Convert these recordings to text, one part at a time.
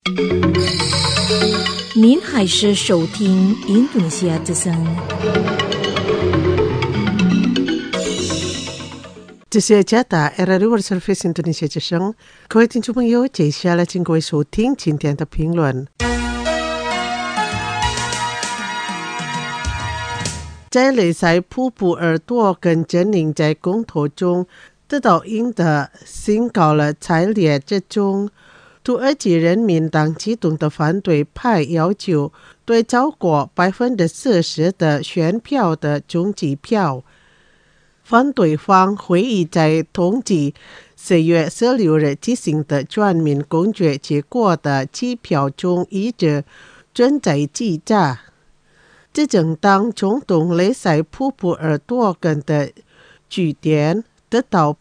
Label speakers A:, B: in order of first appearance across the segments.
A: 您还是收听印度尼西亚之声。
B: 这是加达 Radio World Service Indonesia 之声，各位听众朋友，接下来请各位收听今天的评论。在雷塞瀑布耳朵跟真宁在公投中得到赢的新高了惨烈之中，土耳其人民党激动的反对派要求对超过 40% 的选票的终极票。反对方会议在统计4月16日进行的全民公决结果的计票中一直正在计价。执政党总统雷塞普布尔多根的据点得到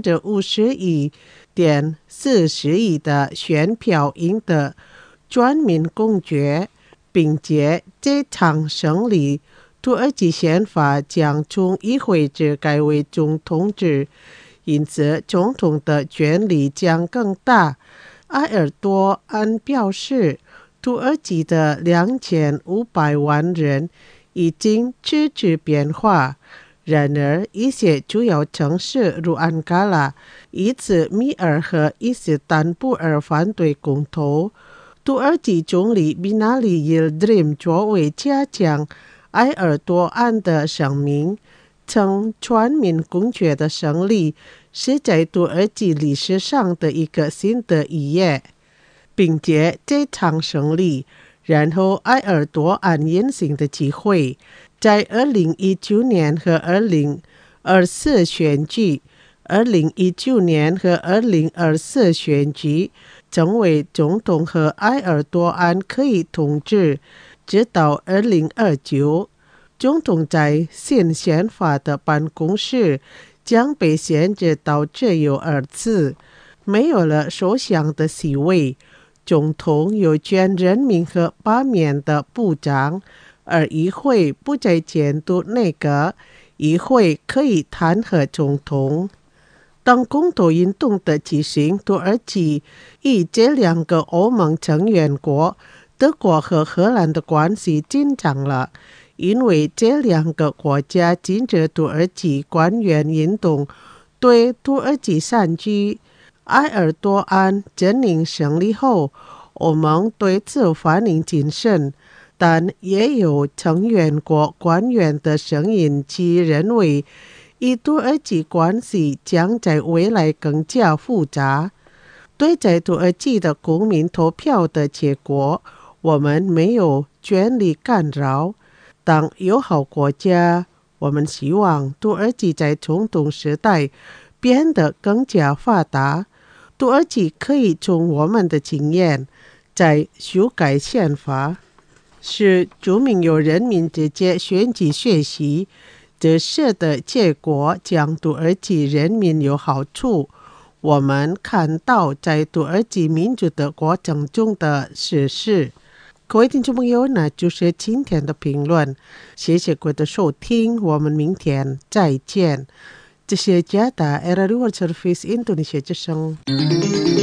B: 51.41% 的选票赢得全民公决，并且这场胜利土耳其宪法将从议会制改为总统制，因此总统的权力将更大。埃尔多安表示，土耳其的2500万人已经支持变化，然而一些主要城市如安卡拉、伊兹密尔和伊斯坦布尔反对公投。土耳其总理宾阿里耶尔德林作为加强埃尔多安的声明，称全民公决的胜利是在土耳其历史上的一个新的一页，并且这场胜利然后埃尔多安隐形的机会，在2019年和2024选举2019年和2024选举成为总统和埃尔多安可以统治直到2029，总统在新宪法的办公室将被限制到只有2次，没有了首相的席位。总统有权任命和罢免的部长，而议会不再监督内阁，议会可以弹劾总统。当公投运动的进行，土耳其与这2个欧盟成员国德国和荷兰的关系紧张了，因为这2个国家禁止土耳其官员运动对土耳其散居。埃尔多安阵营胜利后，欧盟对此反应谨慎，但也有成员国官员的声音qui认为与土耳其关系将在未来更加复杂。对在土耳其的公民投票的结果，我们没有权利干扰。当友好国家，我们希望土耳其在总统时代变得更加发达。土耳其可以从我们的经验，在修改宪法，使居民由人民直接选举学习，这事的结果将土耳其人民有好处。我们看到在土耳其民主的过程中的事实。各位听众朋友，那就是今天的评论，谢谢各位的收听，我们明天再见。这是加达 Radio World Service Indonesia 之声。